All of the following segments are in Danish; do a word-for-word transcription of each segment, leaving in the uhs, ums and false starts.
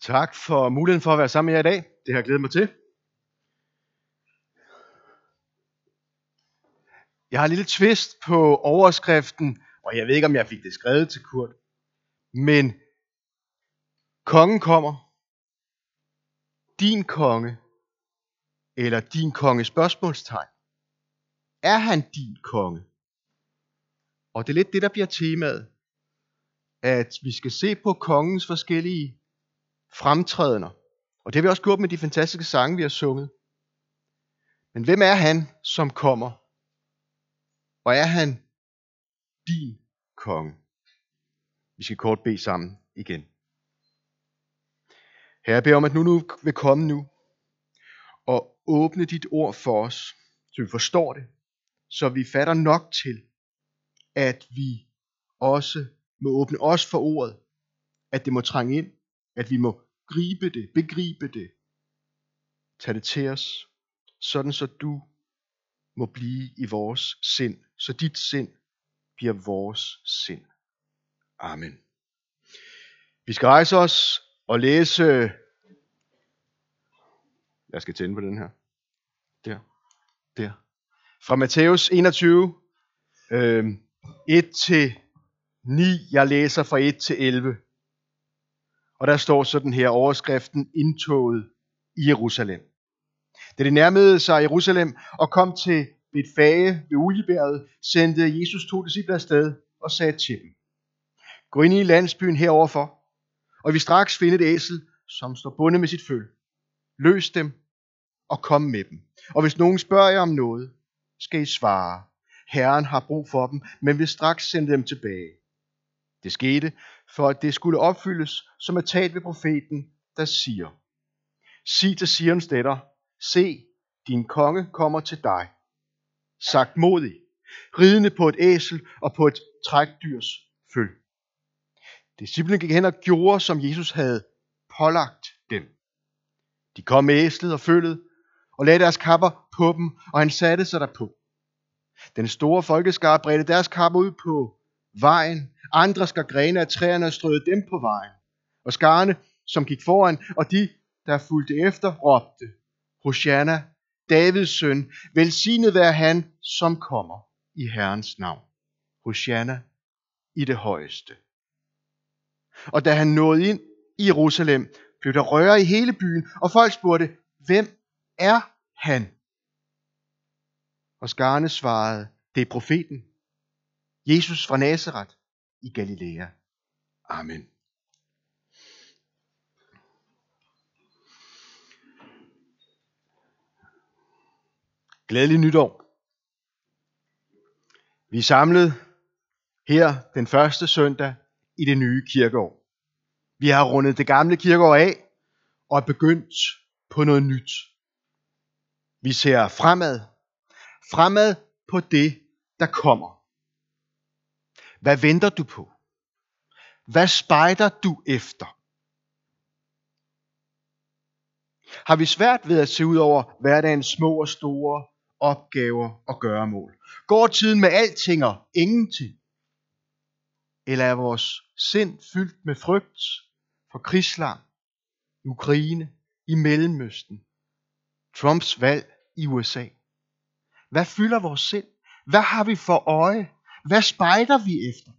Tak for muligheden for at være sammen med jer i dag. Det har jeg glædet mig til. Jeg har en lille twist på overskriften, og jeg ved ikke, om jeg fik det skrevet til Kurt. Men kongen kommer. Din konge. Eller din konge spørgsmålstegn. Er han din konge? Og det er lidt det, der bliver temaet. At vi skal se på kongens forskellige fremtrædener. Og det har vi også gjort med de fantastiske sange, vi har sunget. Men hvem er han, som kommer? Og er han din konge? Vi skal kort bede sammen igen. Herre, jeg beder om, at nu nu vil komme nu. Og åbne dit ord for os, så vi forstår det. Så vi fatter nok til, at vi også må åbne os for ordet. At det må trænge ind. At vi må gribe det, begribe det. Tag det til os, sådan så du må blive i vores sind. Så dit sind bliver vores sind. Amen. Vi skal rejse os og læse. Jeg skal tænde på den her. Der. Der. Fra Matthæus enogtyve. Øh, et til ni. Jeg læser fra et til elleve. Og der står sådan her overskriften: indtoget i Jerusalem. Da de nærmede sig Jerusalem og kom til Betfage ved Oliebjerget, sendte Jesus to disciple afsted og sagde til dem: gå ind i landsbyen heroverfor, og vi straks finde et æsel, som står bundet med sit føl. Løs dem og kom med dem. Og hvis nogen spørger jer om noget, skal I svare: Herren har brug for dem, men vil straks sende dem tilbage. Det skete, for at det skulle opfyldes, som er talt ved profeten, der siger: sig til Sions datter, se, din konge kommer til dig, sagt modig, ridende på et æsel og på et trækdyrs føl. Disciplene gik hen og gjorde, som Jesus havde pålagt dem. De kom med æslet og følget og lagde deres kapper på dem, og han satte sig derpå. Den store folkeskare bredte deres kapper ud på vejen. Andre skar grene af træerne og strøede dem på vejen. Og skarne, som gik foran, og de, der fulgte efter, råbte: Hosianna, Davids søn, velsignet være han, som kommer i Herrens navn. Hosianna i det højeste. Og da han nåede ind i Jerusalem, blev der røre i hele byen, og folk spurgte: hvem er han? Og skarne svarede: det er profeten, Jesus fra Nazaret i Galilea. Amen. Glædelig nytår. Vi er samlet her den første søndag i det nye kirkeår. Vi har rundet det gamle kirkeår af og er begyndt på noget nyt. Vi ser fremad. Fremad på det, der kommer. Hvad venter du på? Hvad spejder du efter? Har vi svært ved at se ud over hverdagens små og store opgaver og gøremål? Går tiden med alting og ingenting? Eller er vores sind fyldt med frygt for krigslarm i Ukraine, i Mellemøsten, Trumps valg i U S A? Hvad fylder vores sind? Hvad har vi for øje? Hvad spejder vi efter?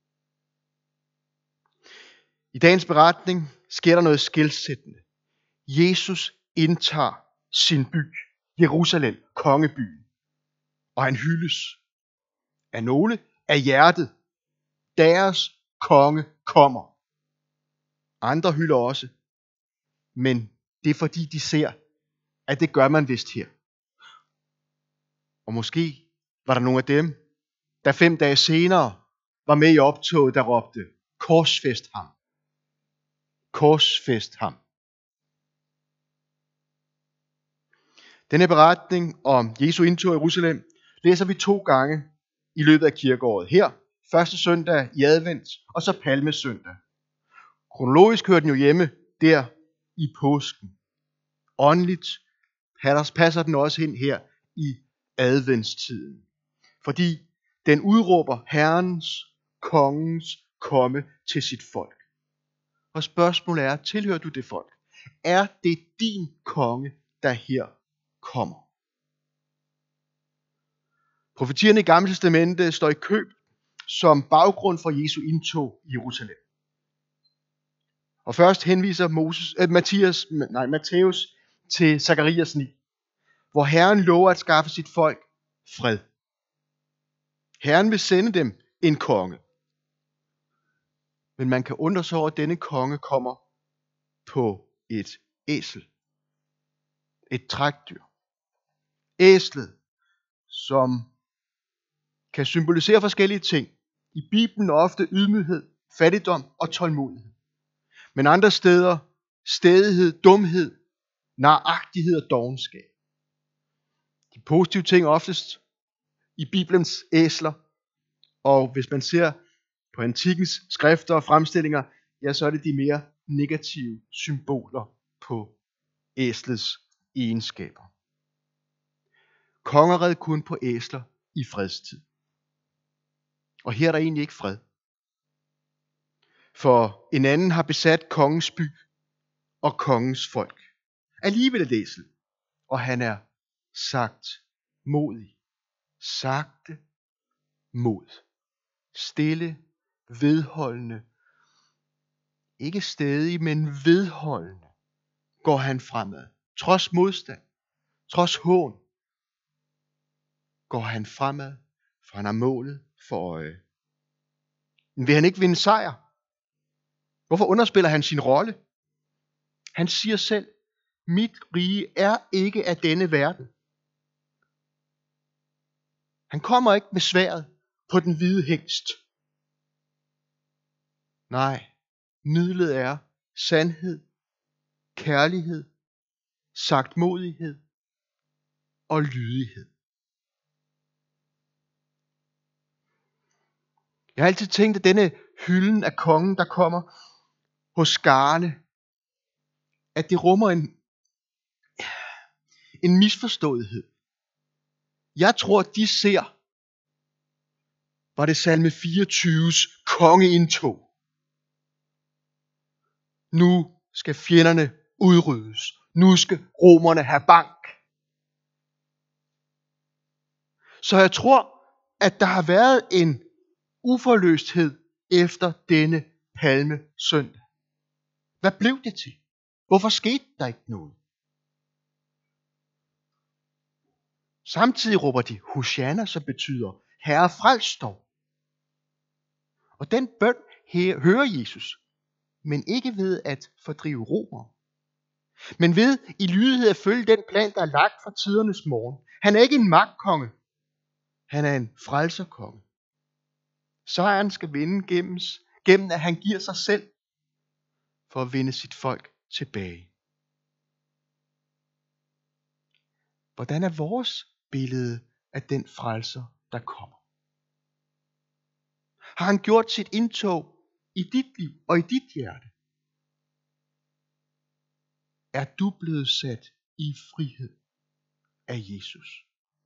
I dagens beretning sker der noget skelsættende. Jesus indtager sin by, Jerusalem, kongebyen, og han hyldes af nogle af hjertet. Deres konge kommer. Andre hylder også, men det er fordi de ser, at det gør man vist her. Og måske var der nogle af dem, der fem dage senere var med i optoget, der råbte: korsfæst ham. Korsfæst ham. Denne beretning om Jesu indtog i Jerusalem læser vi to gange i løbet af kirkeåret. Her første søndag i advent, og så palmesøndag. Kronologisk hører den jo hjemme der i påsken. Åndeligt passer den også ind her i adventstiden. Fordi den udråber Herrens, kongens komme til sit folk. Og spørgsmålet er, tilhører du det folk? Er det din konge, der her kommer? Profetierne i Gamle Testamente står i køb som baggrund for Jesu indtog i Jerusalem. Og først henviser Moses, øh, Mathias, nej, Matthæus til Zakarias ni, hvor Herren lover at skaffe sit folk fred. Herren vil sende dem en konge. Men man kan undre sig over, at denne konge kommer på et æsel. Et trækdyr. Æslet, som kan symbolisere forskellige ting. I Bibelen ofte ydmyghed, fattigdom og tålmodighed. Men andre steder stædighed, dumhed, naragtighed og dovenskab. De positive ting oftest i Bibelens æsler. Og hvis man ser på antikkens skrifter og fremstillinger, ja, så er det de mere negative symboler på æslets egenskaber. Konger red kun på æsler i fredstid. Og her er der egentlig ikke fred. For en anden har besat kongens by og kongens folk. Alligevel et æsel. Og han er sagt modig. Sagte mod. Stille, vedholdende. Ikke stædig, men vedholdende går han fremad. Trods modstand, trods hån, går han fremad, for han har målet for øje. Men vil han ikke vinde sejr? Hvorfor underspiller han sin rolle? Han siger selv, mit rige er ikke af denne verden. Han kommer ikke med sværdet på den hvide hingst. Nej, midlet er sandhed, kærlighed, sagtmodighed og lydighed. Jeg har altid tænkt, at denne hylden af kongen, der kommer hos skarne, at det rummer en, en misforståethed. Jeg tror, de ser, var det salme fireogtyves kongeindtog. Nu skal fjenderne udryddes. Nu skal romerne have bank. Så jeg tror, at der har været en uforløsthed efter denne palme søndag. Hvad blev det til? Hvorfor skete der ikke noget? Samtidig råber de Hosianna, som betyder Herre frels dog. Og den bøn hører Jesus, men ikke ved at fordrive romere, men ved i lydighed at følge den plan, der er lagt fra tidernes morgen. Han er ikke en magtkonge, han er en frelserkonge. Sejren skal vinde gennem, gennem at han giver sig selv for at vinde sit folk tilbage. Hvordan er vores billede af den frelser, der kommer? Har han gjort sit indtog i dit liv og i dit hjerte? Er du blevet sat i frihed af Jesus?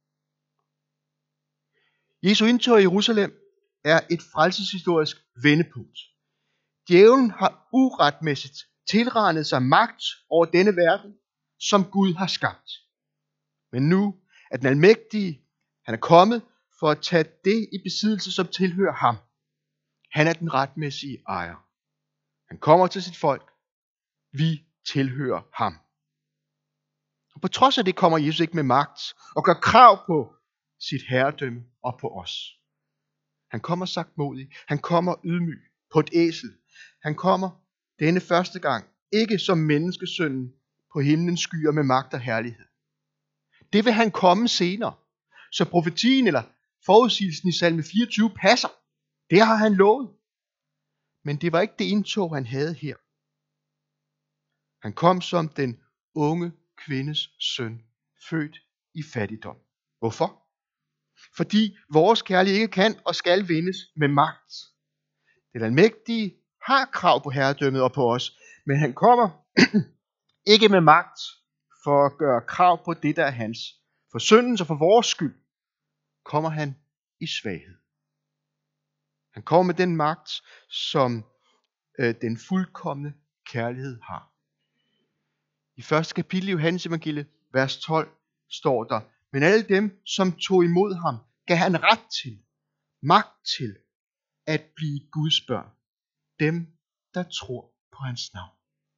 Jesu indtog i Jerusalem er et frelseshistorisk vendepunkt. Djævlen har uretmæssigt tilranet sig magt over denne verden, som Gud har skabt. Men nu er den almægtige, han er kommet for at tage det i besiddelse, som tilhører ham. Han er den retmæssige ejer. Han kommer til sit folk. Vi tilhører ham. Og på trods af det kommer Jesus ikke med magt og gør krav på sit herredømme og på os. Han kommer sagtmodig. Han kommer ydmyg på et æsel. Han kommer denne første gang ikke som menneskesønnen på himlens skyer med magt og herlighed. Det vil han komme senere. Så profetien eller forudsigelsen i salme fireogtyve passer. Det har han lovet. Men det var ikke det indtog, han havde her. Han kom som den unge kvindes søn, født i fattigdom. Hvorfor? Fordi vores kærlighed ikke kan og skal vindes med magt. Den almægtige har krav på herredømmet og på os, men han kommer ikke med magt for at gøre krav på det, der er hans. For syndens og for vores skyld kommer han i svaghed. Han kommer med den magt, som øh, den fuldkomne kærlighed har. I første kapitel i Johannes evangeliet, vers tolv, står der, men alle dem, som tog imod ham, gav han ret til, magt til, at blive Guds børn. Dem, der tror på hans navn.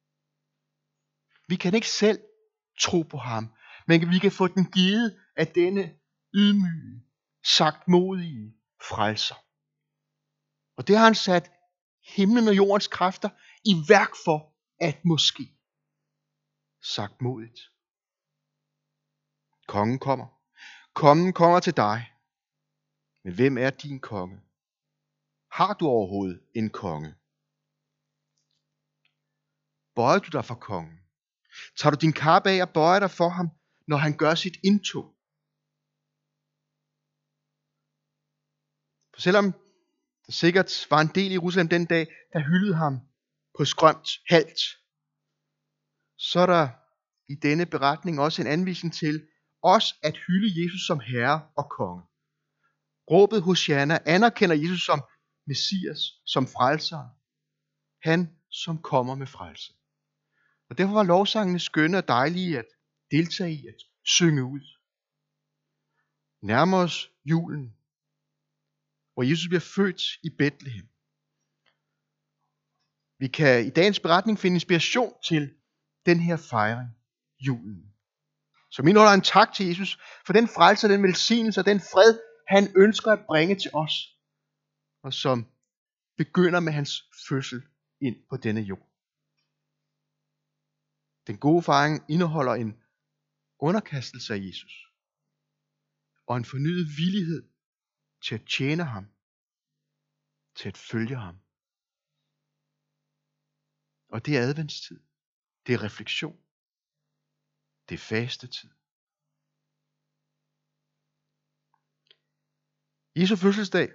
Vi kan ikke selv tro på ham, men vi kan få den givet af denne ydmyge, sagtmodige frelser. Og det har han sat himlen og jordens kræfter i værk for at måske. Sagtmodigt. Kongen kommer. Kongen kommer til dig. Men hvem er din konge? Har du overhovedet en konge? Bøjer du dig for kongen? Tager du din kappe af og bøjer dig for ham, når han gør sit indtog? For selvom der sikkert var en del i Jerusalem den dag, der hyldede ham på skrømt halt, så er der i denne beretning også en anvisning til os at hylde Jesus som herre og konge. Råbet Hosianna anerkender Jesus som Messias, som frelser. Han, som kommer med frelse. Og derfor var lovsangene skønne og dejlige at deltage i, at synge ud. Nærmer os julen, hvor Jesus bliver født i Betlehem. Vi kan i dagens beretning finde inspiration til den her fejring, julen, som indeholder en tak til Jesus for den frelse, den velsignelse og den fred, han ønsker at bringe til os, og som begynder med hans fødsel ind på denne jord. Den gode fejring indeholder en underkastelse af Jesus og en fornyet villighed til at tjene ham, til at følge ham. Og det er adventstid. Det er refleksion. Det er fastetid. Jesu fødselsdag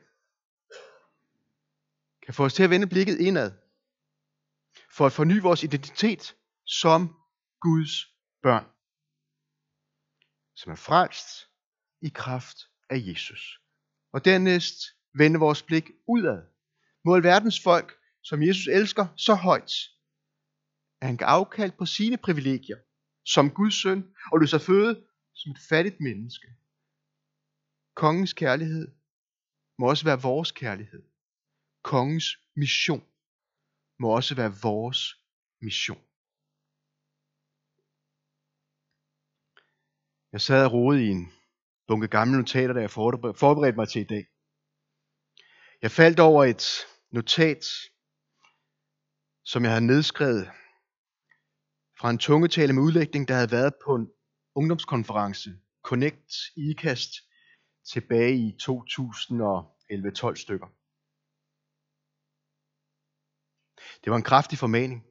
kan få os til at vende blikket indad, for at forny vores identitet som Guds børn, som er frelst i kraft af Jesus. Og dernæst vende vores blik udad mod verdens folk, som Jesus elsker så højt, at han kan afkald på sine privilegier som Guds søn og lade sig føde som et fattigt menneske. Kongens kærlighed må også være vores kærlighed. Kongens mission må også være vores mission. Jeg sad og rodede i en bunke gamle notater, da jeg forberedte mig til i dag. Jeg faldt over et notat, som jeg havde nedskrevet fra en tungetale med udlægning, der havde været på en ungdomskonference, Connect i IKAST, tilbage i to tusind og elleve tolv stykker. Det var en kraftig formaning.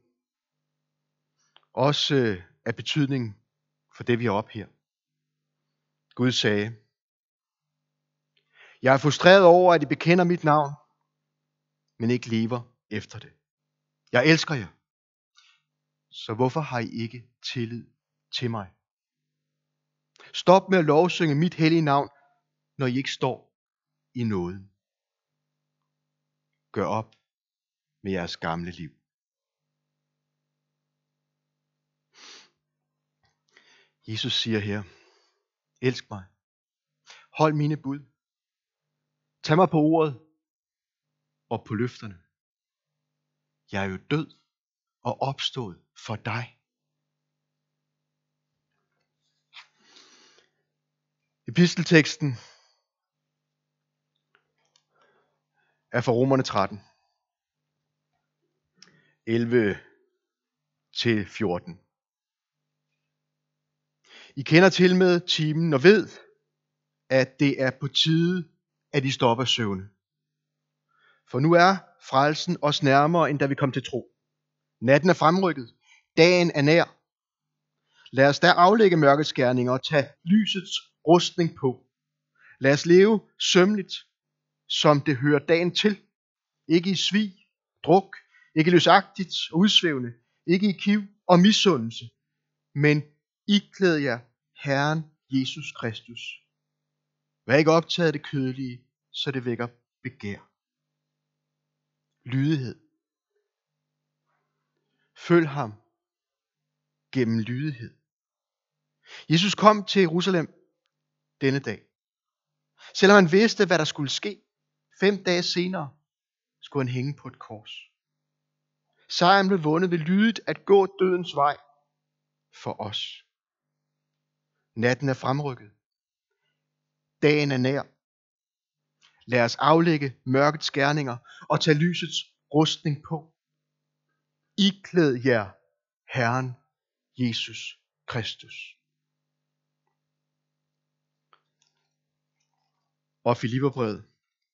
Også øh, af betydning for det, vi har op her. Gud sagde, jeg er frustreret over, at I bekender mit navn, men ikke lever efter det. Jeg elsker jer. Så hvorfor har I ikke tillid til mig? Stop med at lovsynge mit hellige navn, når I ikke står i nåden. Gør op med jeres gamle liv. Jesus siger her, elsk mig. Hold mine bud. Tag mig på ordet og på løfterne. Jeg er jo død og opstået for dig. Epistelteksten er fra Romerne tretten, elleve til fjorten. I kender til med timen og ved, at det er på tide, at I står op af søvne. For nu er frelsen os nærmere, end da vi kom til tro. Natten er fremrykket. Dagen er nær. Lad os da aflægge mørkets gerninger og tage lysets rustning på. Lad os leve sømmeligt, som det hører dagen til. Ikke i svig, druk, ikke løsagtigt og udsvævende, ikke i kiv og misundelse, men iklæd jer Herren Jesus Kristus. Vær ikke optaget af det kødelige, så det vækker begær. Lydighed, Følg ham gennem lydighed. Jesus kom til Jerusalem denne dag. Selvom han vidste, hvad der skulle ske, fem dage senere skulle han hænge på et kors. Sejren blev vundet ved lydigt at gå dødens vej for os. Natten er fremrykket. Dagen er nær. Lad os aflægge mørkets gerninger og tage lysets rustning på. Iklæd jer Herren Jesus Kristus. Og Filipperbrevet.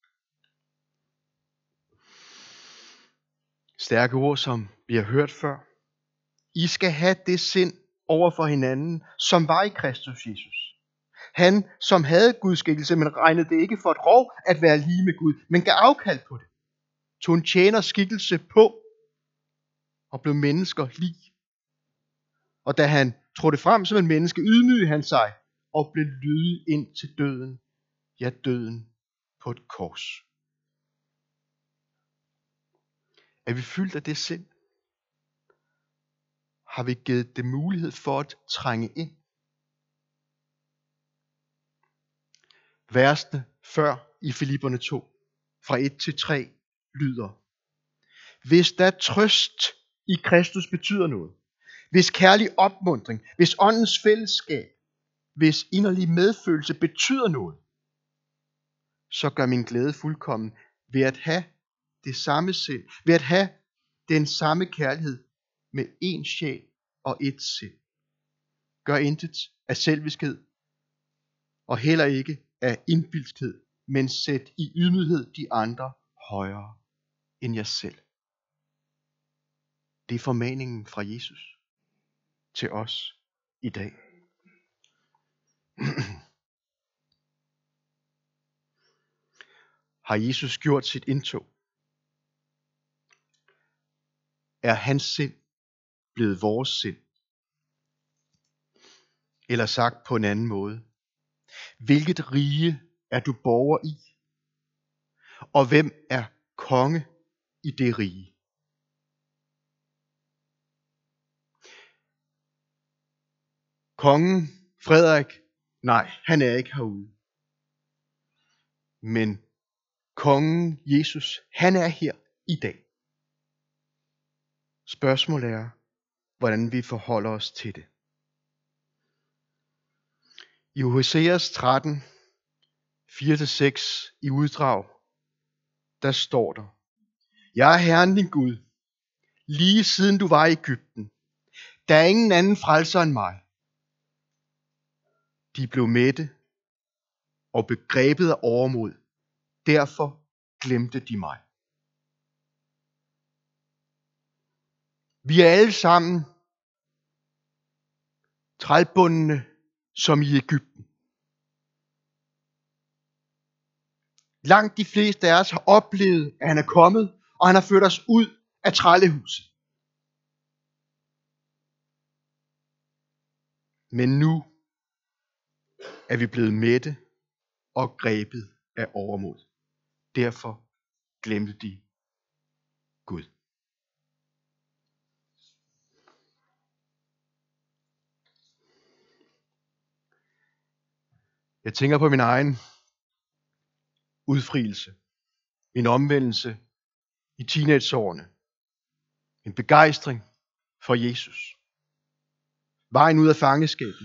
Stærke ord, som vi har hørt før. I skal have det sind over for hinanden, som var i Kristus Jesus. Han, som havde Guds skikkelse, men regnede det ikke for et rov at være lige med Gud, men gav afkald på det. Tog en tjeners skikkelse på og blev mennesker lig. Og da han trådte frem som en menneske, ydmygede han sig og blev lydig ind til døden. Ja, døden på et kors. Er vi fyldt af det sind? Har vi givet det mulighed for at trænge ind? Versene før i Filipperne to, fra et til tre, lyder: Hvis der trøst i Kristus betyder noget, hvis kærlig opmuntring, hvis åndens fællesskab, hvis inderlig medfølelse betyder noget, så gør min glæde fuldkommen ved at have det samme sind, ved at have den samme kærlighed med én sjæl og ét sind. Gør intet af selviskhed og heller ikke af indbildskhed, men sæt i ydmyghed de andre højere end jer selv. Det er formaningen fra Jesus til os i dag. Har Jesus gjort sit indtog? Er hans sind blevet vores sind? Eller sagt på en anden måde: Hvilket rige er du borger i? Og hvem er konge i det rige? Kongen Frederik, nej, han er ikke herude. Men kongen Jesus, han er her i dag. Spørgsmålet er, hvordan vi forholder os til det. I Hoseas tretten, fire til seks i uddrag, der står der: Jeg er Herren din Gud, lige siden du var i Egypten. Der er ingen anden frelser end mig. De blev mætte og begrebet af overmod. Derfor glemte de mig. Vi er alle sammen trælbundne som i Egypten. Langt de fleste af os har oplevet, at han er kommet, og han har ført os ud af trællehuset. Men nu er vi blevet mætte og grebet af overmod. Derfor glemte de Gud. Jeg tænker på min egen udfrielse, min omvendelse i teenageårene, en begejstring for Jesus, vejen ud af fangeskabet,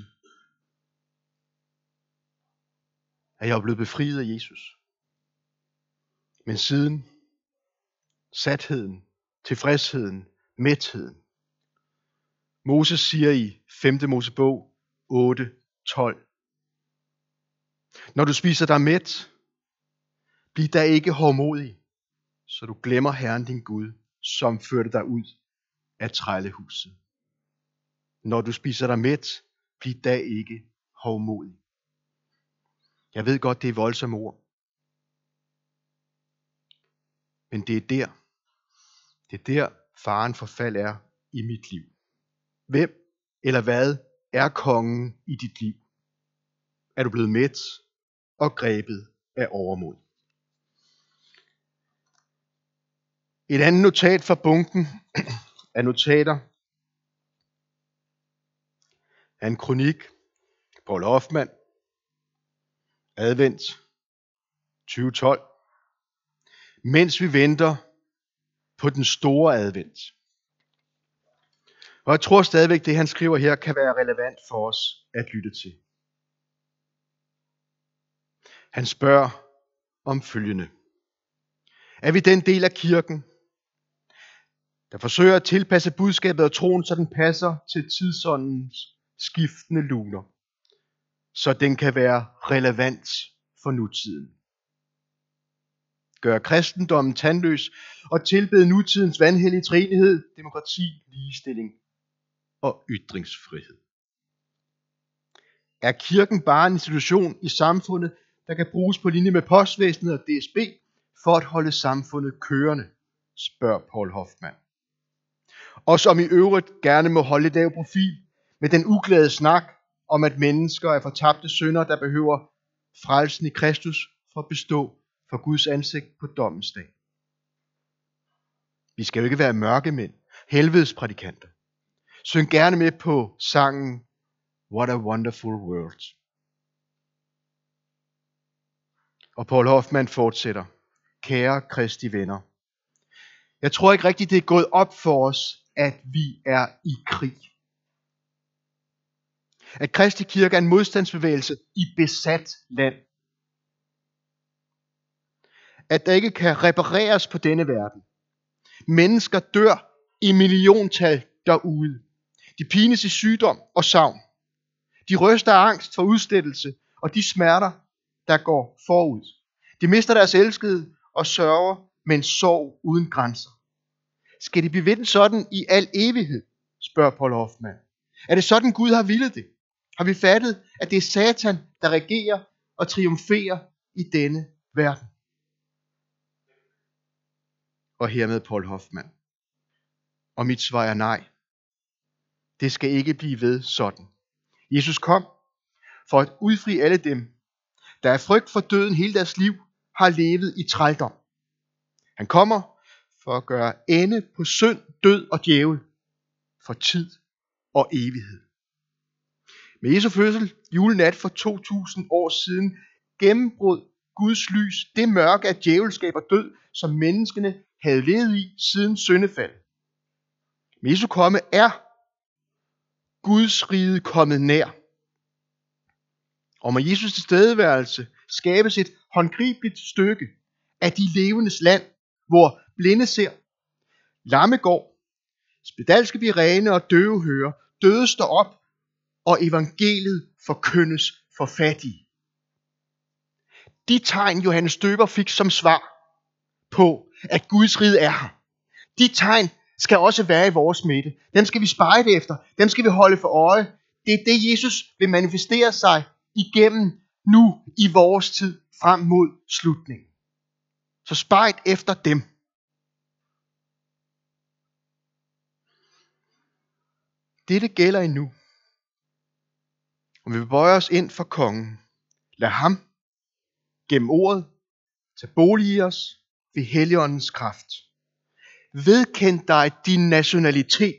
at jeg er blevet befriet af Jesus. Men siden satheden, tilfredsheden, mætheden. Moses siger i femte Mosebog otte tolv: Når du spiser dig mæt, bliv da ikke hovmodig, så du glemmer Herren din Gud, som førte dig ud af trællehuset. Når du spiser dig mæt, bliv da ikke hovmodig. Jeg ved godt, det er voldsomme ord. Men det er der, det er der faren for fald er i mit liv. Hvem eller hvad er kongen i dit liv? Er du blevet mæt og grebet af overmod? Et andet notat fra bunken af notater af en kronik, Paul Hoffmann, Advent tyve tolv, mens vi venter på den store advent. Og jeg tror stadigvæk, det han skriver her, kan være relevant for os at lytte til. Han spørger om følgende. Er vi den del af kirken, der forsøger at tilpasse budskabet og troen, så den passer til tidsåndens skiftende luner, så den kan være relevant for nutiden? Gør kristendommen tandløs og tilbede nutidens vanhellige træenighed, demokrati, ligestilling og ytringsfrihed? Er kirken bare en institution i samfundet, der kan bruges på linje med postvæsenet og D S B for at holde samfundet kørende, spørger Paul Hoffmann. Og som i øvrigt gerne må holde lav profil med den uglade snak om, at mennesker er fortabte syndere, der behøver frelsen i Kristus for at bestå for Guds ansigt på dommens dag. Vi skal jo ikke være mørkemænd, helvedesprædikanter. Syng gerne med på sangen What a Wonderful World. Og Paul Hoffmann fortsætter. Kære Kristi venner. Jeg tror ikke rigtigt, det er gået op for os, at vi er i krig. At Kristi Kirke er en modstandsbevægelse i besat land. At der ikke kan repareres på denne verden. Mennesker dør i milliontal derude. De pines i sygdom og savn. De ryster af angst for udslettelse og de smerter, der går forud. De mister deres elskede og sørger med en sorg uden grænser. Skal de blive ved den sådan i al evighed, spørger Paul Hoffmann. Er det sådan Gud har villet det? Har vi fattet, at det er Satan, der regerer og triumferer i denne verden? Og hermed Paul Hoffmann. Og mit svar er nej. Det skal ikke blive ved sådan. Jesus kom for at udfri alle dem, der af frygt for døden hele deres liv har levet i trældom. Han kommer for at gøre ende på synd, død og djævel for tid og evighed. Med Jesu fødsel julenat for to tusind år siden gennembrød Guds lys det mørke af djævelskab og død, som menneskene havde levet i siden syndefaldet. Med Jesu komme er Guds rige kommet nær. Og med Jesus tilstedeværelse skabes et håndgribeligt stykke af de levendes land, hvor blinde ser, lamme går, spedalske bliver rene og døve hører, døde står op, og evangeliet forkyndes for fattige. De tegn, Johannes Døber fik som svar på, at Guds rige er her, de tegn skal også være i vores midte. Dem skal vi spejde efter. Dem skal vi holde for øje. Det er det, Jesus vil manifestere sig igennem nu i vores tid frem mod slutningen. Så spejt efter dem. Dette gælder endnu. Og vi vil bøje os ind for kongen. Lad ham gennem ordet tage bolig i os ved Helligåndens kraft. Vedkend dig din nationalitet.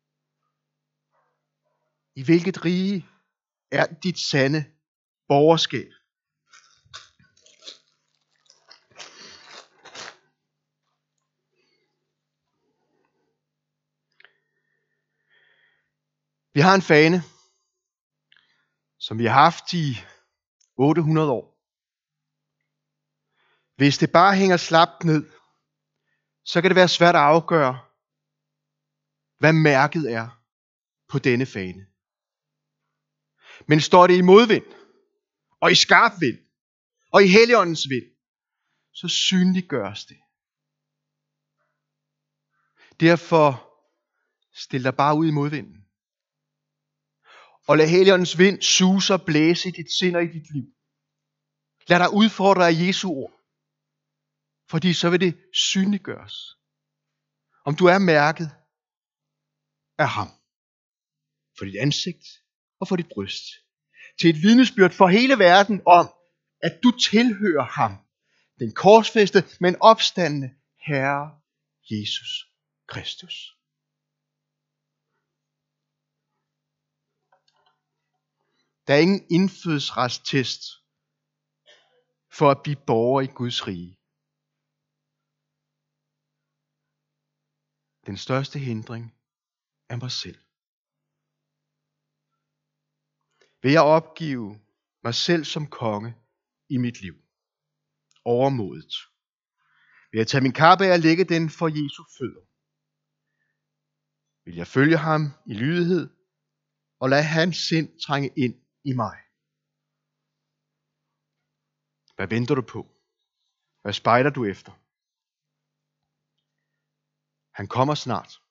I hvilket rige er dit sande borgerskab. Vi har en fane, som vi har haft i otte hundrede år. Hvis det bare hænger slapt ned, så kan det være svært at afgøre, hvad mærket er på denne fane. Men står det i modvind, og i skarp vind, og i Helligåndens vind, så synliggøres det. Derfor stil dig bare ud i modvinden. Og lad Helligåndens vind suse og blæse i dit sind og i dit liv. Lad dig udfordre af Jesu ord. Fordi så vil det synliggøres. Om du er mærket af ham. For dit ansigt og for dit bryst. Til et vidnesbyrd for hele verden om, at du tilhører ham. Den korsfæstede, men opstandne Herre Jesus Kristus. Der er ingen indfødsretstest for at blive borger i Guds rige. Den største hindring er mig selv. Vil jeg opgive mig selv som konge i mit liv? Overmodet. Vil jeg tage min kappe af og lægge den for Jesu fødder? Vil jeg følge ham i lydighed og lade hans sind trænge ind i mig? Hvad venter du på? Hvad spejder du efter? Han kommer snart.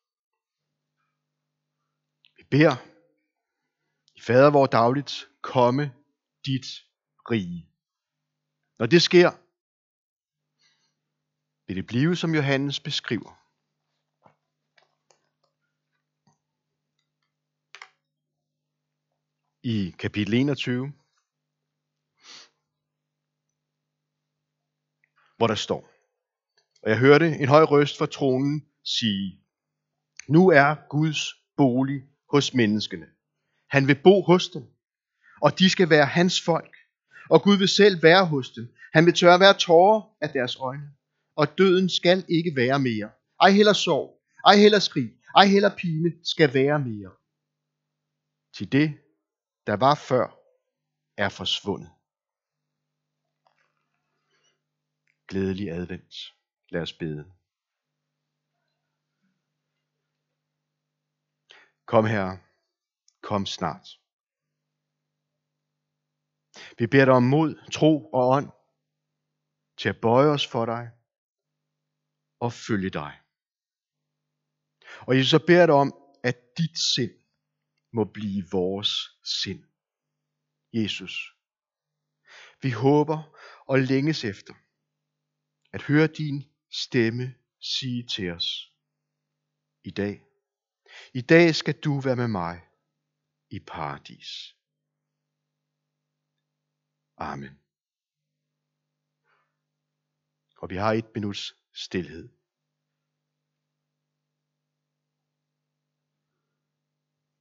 Vi beder: I Fader vor dagligt, komme dit rige. Når det sker, vil det blive, som Johannes beskriver. I kapitel enogtyve, hvor der står: Og jeg hørte en høj røst fra tronen sige: Nu er Guds bolig hos menneskene. Han vil bo hos dem, og de skal være hans folk. Og Gud vil selv være hos dem. Han vil tørre hver tårer af deres øjne. Og døden skal ikke være mere. Ej heller sorg, ej heller skrig, ej heller pine skal være mere. Til det, der var før, er forsvundet. Glædelig advent. Lad os bede. Kom, Herre, kom snart. Vi beder dig om mod, tro og ånd til at bøje os for dig og følge dig. Og Jesus, så beder dig om, at dit sind må blive vores sind. Jesus, vi håber og længes efter at høre din stemme sige til os i dag: I dag skal du være med mig i paradis. Amen. Og vi har et minuts stilhed.